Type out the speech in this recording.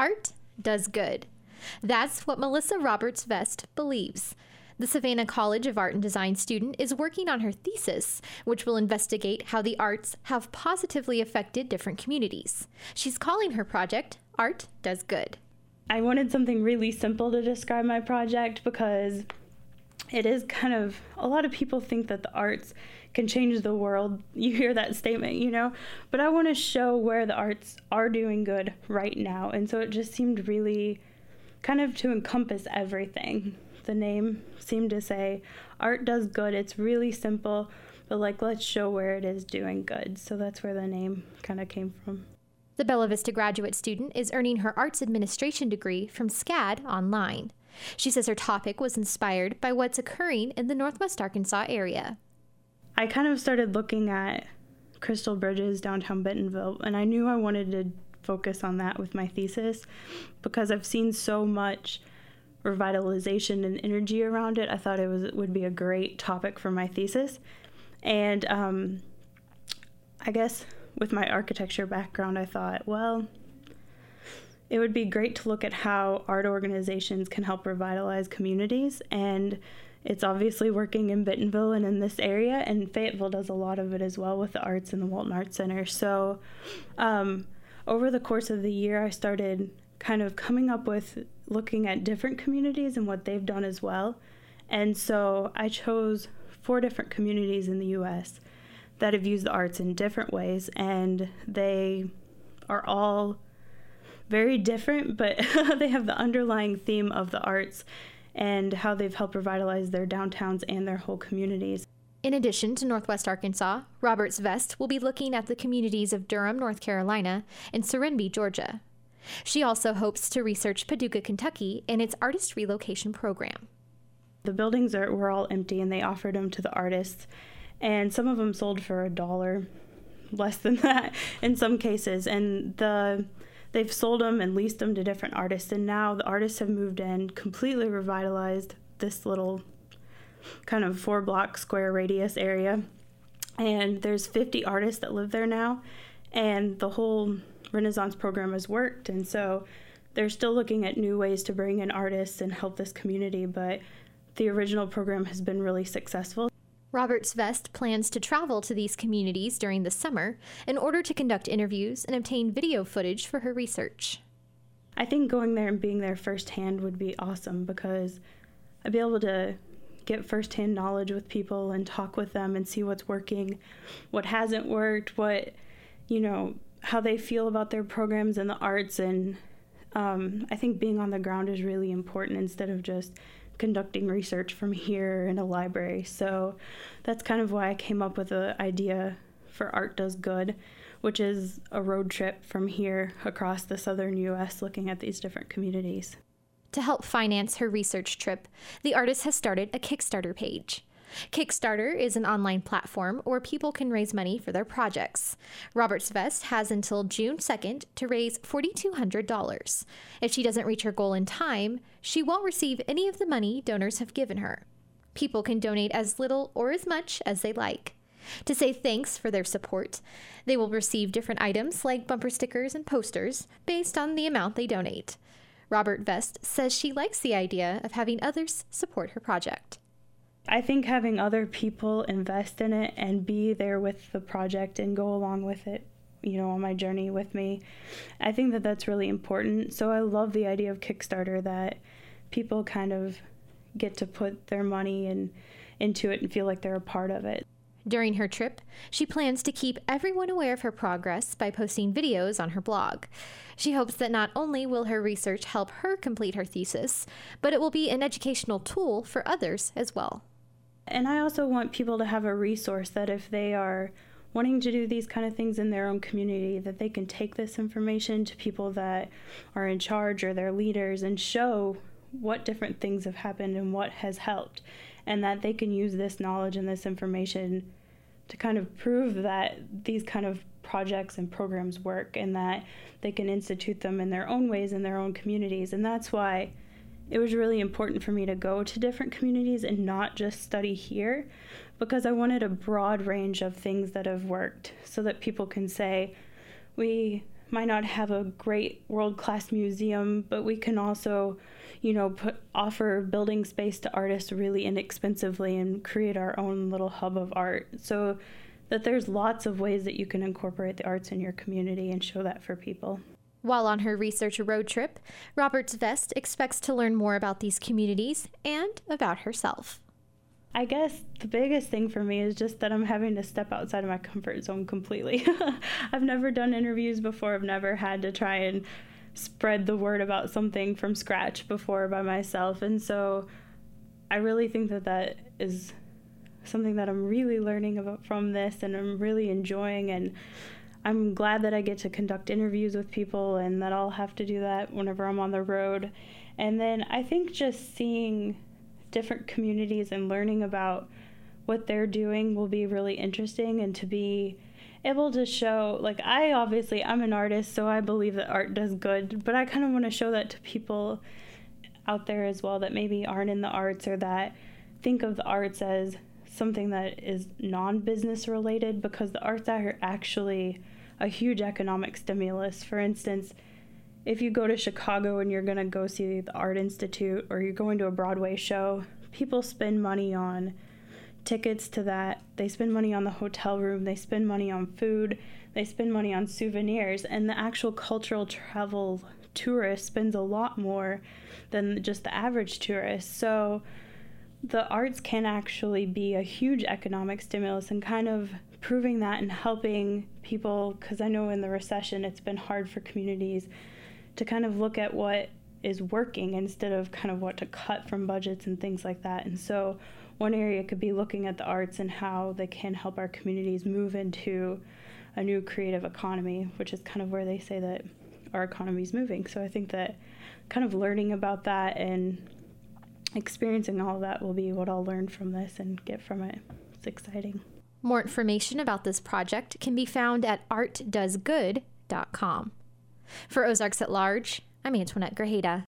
Art does good. That's what Melissa Roberts Vest believes. The Savannah College of Art and Design student is working on her thesis, which will investigate how the arts have positively affected different communities. She's calling her project Art Does Good. I wanted something really simple to describe my project because it is kind of, a lot of people think that the arts can change the world. You hear that statement, but I want to show where the arts are doing good right now. And so it just seemed really kind of to encompass everything. The name seemed to say, art does good. It's really simple, but let's show where it is doing good. So that's where the name kind of came from. The Bella Vista graduate student is earning her arts administration degree from SCAD online. She says her topic was inspired by what's occurring in the Northwest Arkansas area. I kind of started looking at Crystal Bridges, downtown Bentonville, and I knew I wanted to focus on that with my thesis because I've seen so much revitalization and energy around it. I thought it would be a great topic for my thesis. And I guess with my architecture background, I thought, well, it would be great to look at how art organizations can help revitalize communities. And it's obviously working in Bentonville and in this area, and Fayetteville does a lot of it as well with the arts and the Walton Arts Center. So over the course of the year, I started kind of coming up with looking at different communities and what they've done as well. And so I chose 4 different communities in the U.S. that have used the arts in different ways, and they are all very different, but they have the underlying theme of the arts and how they've helped revitalize their downtowns and their whole communities. In addition to Northwest Arkansas, Roberts Vest will be looking at the communities of Durham, North Carolina, and Serenbe, Georgia. She also hopes to research Paducah, Kentucky, and its artist relocation program. The buildings were all empty, and they offered them to the artists, and some of them sold for $1, less than that in some cases, and they've sold them and leased them to different artists, and now the artists have moved in, completely revitalized this little kind of 4-block square radius area, and there's 50 artists that live there now, and the whole Renaissance program has worked, and so they're still looking at new ways to bring in artists and help this community, but the original program has been really successful. Roberts Vest plans to travel to these communities during the summer in order to conduct interviews and obtain video footage for her research. I think going there and being there firsthand would be awesome because I'd be able to get firsthand knowledge with people and talk with them and see what's working, what hasn't worked, how they feel about their programs and the arts. And I think being on the ground is really important instead of just conducting research from here in a library. So that's kind of why I came up with the idea for Art Does Good, which is a road trip from here across the southern U.S. looking at these different communities. To help finance her research trip, the artist has started a Kickstarter page. Kickstarter is an online platform where people can raise money for their projects. Roberts Vest has until June 2nd to raise $4,200. If she doesn't reach her goal in time, she won't receive any of the money donors have given her. People can donate as little or as much as they like. To say thanks for their support, they will receive different items like bumper stickers and posters based on the amount they donate. Robert Vest says she likes the idea of having others support her project. I think having other people invest in it and be there with the project and go along with it, on my journey with me, I think that that's really important. So I love the idea of Kickstarter, that people kind of get to put their money into it and feel like they're a part of it. During her trip, she plans to keep everyone aware of her progress by posting videos on her blog. She hopes that not only will her research help her complete her thesis, but it will be an educational tool for others as well. And I also want people to have a resource that if they are wanting to do these kind of things in their own community, that they can take this information to people that are in charge or their leaders and show what different things have happened and what has helped, and that they can use this knowledge and this information to kind of prove that these kind of projects and programs work and that they can institute them in their own ways in their own communities. And that's why it was really important for me to go to different communities and not just study here, because I wanted a broad range of things that have worked so that people can say, we might not have a great world-class museum, but we can also, offer building space to artists really inexpensively and create our own little hub of art. So that there's lots of ways that you can incorporate the arts in your community and show that for people. While on her research road trip, Roberts Vest expects to learn more about these communities and about herself. I guess the biggest thing for me is just that I'm having to step outside of my comfort zone completely. I've never done interviews before. I've never had to try and spread the word about something from scratch before by myself. And so I really think that is something that I'm really learning about from this, and I'm really enjoying. And I'm glad that I get to conduct interviews with people and that I'll have to do that whenever I'm on the road. And then I think just seeing different communities and learning about what they're doing will be really interesting, and to be able to show, I'm an artist, so I believe that art does good, but I kind of want to show that to people out there as well that maybe aren't in the arts, or that think of the arts as something that is non-business related, because the arts are actually a huge economic stimulus. For instance, if you go to Chicago and you're going to go see the Art Institute, or you're going to a Broadway show, people spend money on tickets to that. They spend money on the hotel room. They spend money on food. They spend money on souvenirs. And the actual cultural travel tourist spends a lot more than just the average tourist. So the arts can actually be a huge economic stimulus, and kind of proving that and helping people, because I know in the recession it's been hard for communities to kind of look at what is working instead of kind of what to cut from budgets and things like that. And so one area could be looking at the arts and how they can help our communities move into a new creative economy, which is kind of where they say that our economy is moving. So I think that kind of learning about that and experiencing all of that will be what I'll learn from this and get from it. It's exciting. More information about this project can be found at artdoesgood.com. For Ozarks at Large, I'm Antoinette Grajeda.